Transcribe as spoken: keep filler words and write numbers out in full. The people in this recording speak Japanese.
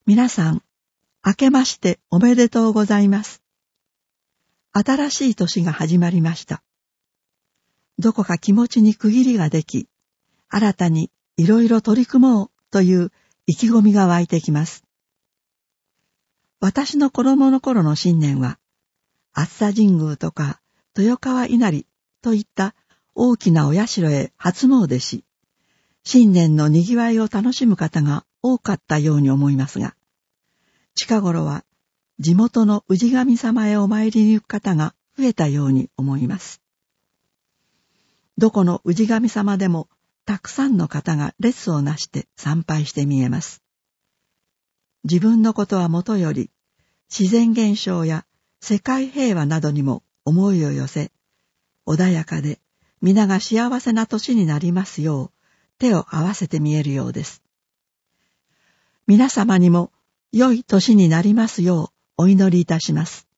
皆さん、明けましておめでとうございます。新しい年が始まりました。どこか気持ちに区切りができ、新たにいろいろ取り組もうという意気込みが湧いてきます。私の子供の頃の新年は、熱田神宮とか豊川稲荷といった大きなお社へ初詣し、新年のにぎわいを楽しむ方が多かったように思いますが、近頃は地元の氏神様へお参りに行く方が増えたように思います。どこの氏神様でもたくさんの方が列をなして参拝して見えます。自分のことはもとより、自然現象や世界平和などにも思いを寄せ、穏やかで皆が幸せな年になりますよう手を合わせて見えるようです。皆様にも良い年になりますようお祈りいたします。